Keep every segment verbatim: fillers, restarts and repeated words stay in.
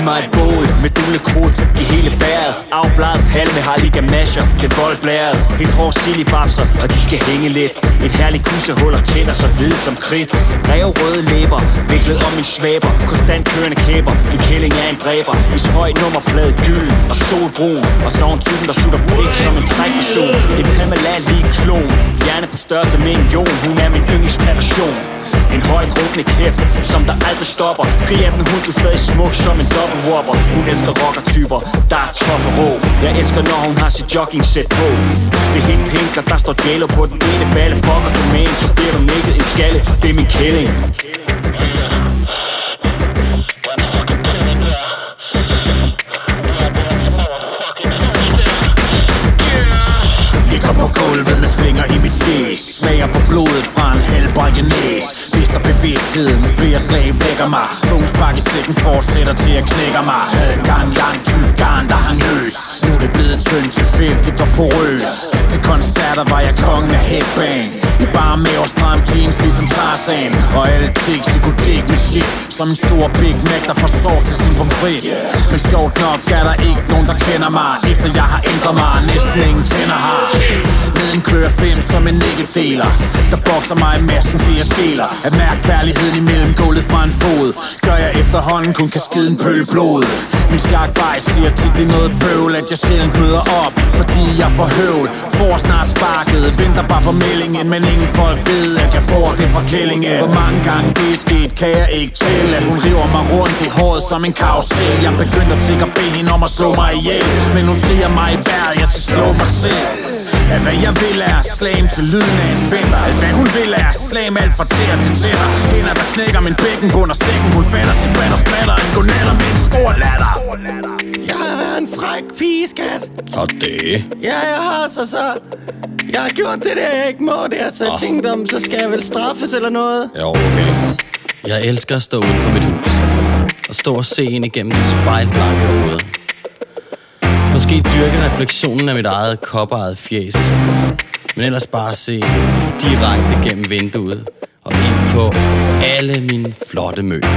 mig et bål med dule krudt i hele bæret. Afbladet palme har lige gamasher, det er voldblæret. Helt hård silibabser, og de skal hænge lidt. Et herligt kussehul og tænder så hvide som kridt. Rev røde læber, viklet om min svæber. Konstant kørende kæber, min kælling er en dræber. Is høj nummerplade, gylden og solbrun. Og så en typen, der sutter blik som en trækperson. En Pamela lige klon, hjerne på størrelse med en jon. Hun er min yndlingspassion. En højt råbende kæft, som der aldrig stopper. Skriger den hund, du er stadig smuk som en double whopper. Hun elsker rockertyper, der er tough og rå. Jeg elsker når hun har sit jogging sæt på. Det er helt pink, og der står J-Lo på den ene balle. Fucker du med en, så bliver du nikket en skalle. Det er min kælling. Ligger på gulvet med fingre i mit fjes. Smager på blodet fra en halv bajonæs. Mister bevidstheden, flere slag vækker mig. Tungspark i sækken fortsætter til at knækker mig. Havde en gang lang tyk garn, der hang løs. Nu er det blevet tyndt, tilfældigt og porøst. Til koncerter var jeg kongen af headbang. I bare med og stram jeans ligesom Tarzan. Og alle chicks, de kunne digge med shit. Som en stor Big Mac, der får sauce til sin pomfrit. Men sjovt nok er der ikke nogen, der kender mig. Efter jeg har ændret mig, næsten ingen tænder har. Neden klør fem som en nikkedeler. Der bokser mig i massen til jeg skæler. At mærke kærligheden imellem gulvet fra en fod. Gør jeg efterhånden kun kan skide en pøl blod. Min Sharkbite siger tit det er noget bøvl. At jeg sjældent møder op, fordi jeg får høvl. Får snart sparket, venter bare på meldingen. Men ingen folk ved at jeg får det fra kællingen. Hvor mange gange det er sket kan jeg ikke tælle. At hun river mig rundt i håret som en karusel. Jeg begyndte at tænke at bede hende om at slå mig ihjel. Men hun skriger mig i bæret, jeg skal slå mig selv. At hvad jeg vil er slam til lyden af en fender. At hvad hun vil er slam alt fra tæer til tænder. Hænder der knækker min bækken under sækken. Hun fatter sin band og smatter en godnatter med en stor latter. Jeg har været en fræk pige, skat. Og det? Ja, jeg har så så. Jeg har gjort det der, jeg ikke må der. Så jeg oh. tænkte om, så skal jeg vel straffes eller noget. Jo, okay. Jeg elsker at stå uden for mit hus og stå og se ind igennem det spejlblanke hoved. Måske dyrke refleksionen af mit eget koppejet fjes. Men ellers bare se direkte gennem vinduet og ind på alle mine flotte møbler.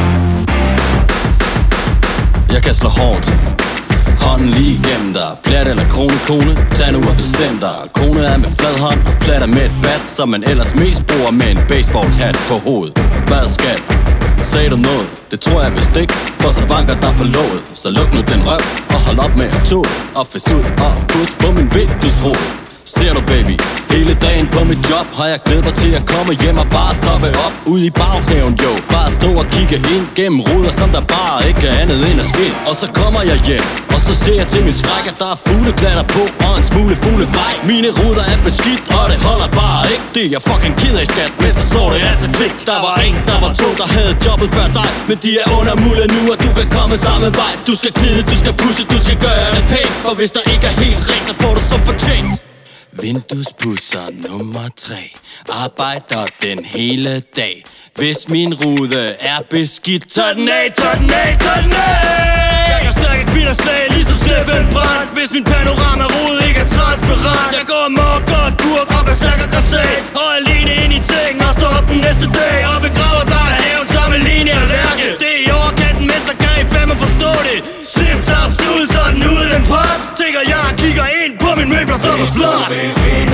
Jeg kan slå hårdt, hånden lige igennem dig. Plat eller krone, kone, tag nu og bestem dig. Kone er med flad hånd og platter med et bat, som man ellers mest bruger med en baseballhat på hovedet. Hvad skal? Sagde du noget? Det tror jeg vist ikke, for så banker der på låget. Så luk nu den røv og hold op med at tog. Og fes ud og pus på min vinduesrod. Ser du baby, hele dagen på mit job har jeg glædet mig til at komme hjem og bare stoppe op ude i baghaven, jo. Bare stå og kigge ind gennem ruder, som der bare ikke er andet end at ske. Og så kommer jeg hjem, og så ser jeg til min skræk, at der er fugleklatter på og en smule fuglebræk. Mine ruder er beskidt, og det holder bare ikke. Det er jeg fucking ked af, skat, men så står det altså klik. Der var en, der var to, der havde jobbet før dig, men de er under mulde nu, og du kan komme samme vej. Du skal knide, du skal pusse, du skal gøre det pænt, for hvis der ikke er helt rent, så får du som fortjent. Vinduespusser nummer tre, arbejder den hele dag. Hvis min rude er beskidt, tør den af, tør den af, tør den af. Jeg kan stærke kvinders slag, ligesom Steffen Brandt. Hvis min panorama-rude ikke er transparent. Jeg går mok og gurk og berserker græsag. Og alene ind i sengen og står op den næste dag. Og begraver dig af haven sammen med linje og lærke. Det er i overkanten, mens der kan I fandme forstå det. Slip, slap, snud, så den ude den pot. Tænker jeg kigger ind på min møbler som er flot.